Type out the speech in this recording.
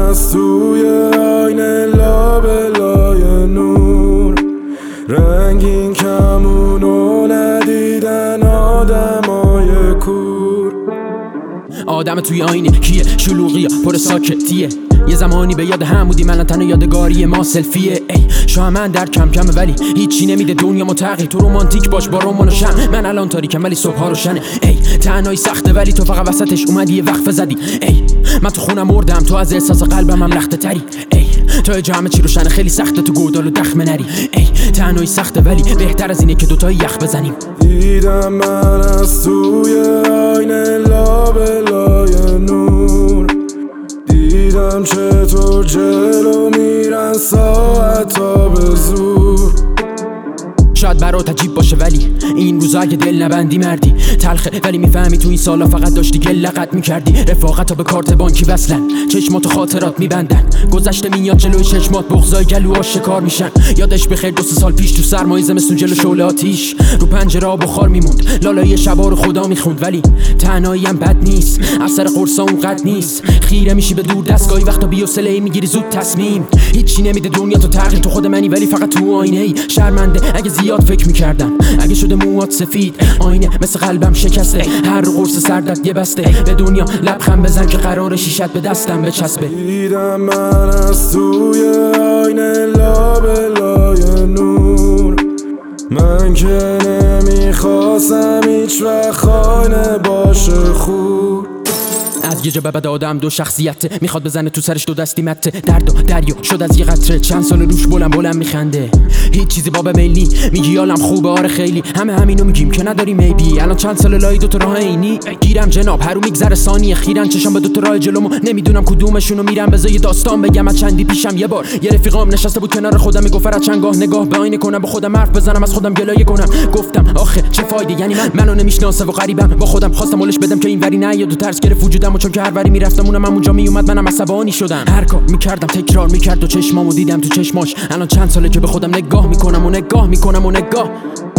از توی آینه لابلای نور، رنگین کمونو ندیدن آدمای کور. آدم توی آینه کیه؟ شلوغیه پر ساکتیه، یه زمانی به یاد هم بودیم الان تنها یادگاری ما سلفیه. ای شاید من در کم کمه ولی هیچی نمیده دنیامو تغییر. تو رومانتیک باش با رمان و شم، من الان تاریکم ولی صبح‌ها روشنه. ای تنهایی سخته ولی تو فقط وسطش اومدی یه وقفه زدی. ای من تو خونم مردم، تو از احساس قلبم هم لخته تری. ای تو جا همه چی روشنه، خیلی سخته تو گودال و دخمه نری. ای تنهایی سخته ولی بهتر از اینه که دوتایی یخ بزنیم. دیدم من از توی آینه لابلای نور، دیدم چطور جلو میرن ساعتا به زور. شاید برات عجیب باشه ولی این روزا اگه دل نبندی مردی تلخه، ولی میفهمی تو این سالا فقط داشتی گل لغت میکردی. رفاقتا به کارت بانکی وصلن، چشماتو خاطرات میبندن. گذشته میاد جلوی چشمات، بغضای گلوها شکار میشن. یادش بخیر 2 سال پیش تو سرمای زمستون جلو شعله آتیش رو پنجره بخار میموند. لالای شبا رو خدا میخوند ولی تنهایی هم بد نیست، اثر قرصا اونقدر نیست. خیره میشی به دور دستگاهی وقتا بی‌حوصله‌ای میگیری زود تصمیم. هیچی نمیده دنیا تو تغییر، تو خود منی ولی فقط تو آینه‌ای. شرمنده اگه زیاد فکر میکردم، اگه شده موات سفید آینه مثل قلبم شکسته. هر قرص سردت یه بسته، به دنیا لبخند بزن که قرار شیشت به دستم بچسبه. دیدم من از توی آینه لابلای نور، من که نمیخواستم هیچ وقت خانه باشه خور. از یه جا به بعد آدم 2 شخصیته، میخواد بزنه تو سرش 2 دستی مته. درد و دریا شد از یه قطره، چند سال روش بلند میخنده. هیچ چیزی باب میلی میگی حالم خوبه آره خیلی، همه همینو میگیم که نداری میبی. الان چند سال لای 2 تا راه اینی گیرم جناب، هر رو میگذره ثانیه خیرن چشم به 2 تا راه جلومو. نمیدونم کدومشونو میرم، بذار یه داستان بگم. از چندی پیشم یه بار یه رفیقام نشسته بود کنار خودم، میگفت از چند گاه نگاه به آینه کنم، با خودم حرف بزنم، از خودم گلایه کنم. گفتم آخه چه فایده، یعنی منو نمیشناسه و غریبم با خودم. خواستم ولش بدم که اینوری نیاد و ترس گرفت وجودم، چون که هر وری میرفتم اونم اونجا میومد، منم عصبانی شدم. هر کار میکردم تکرار میکرد و چشمامو دیدم تو چشماش. الان چند ساله که به خودم نگاه میکنم و نگاه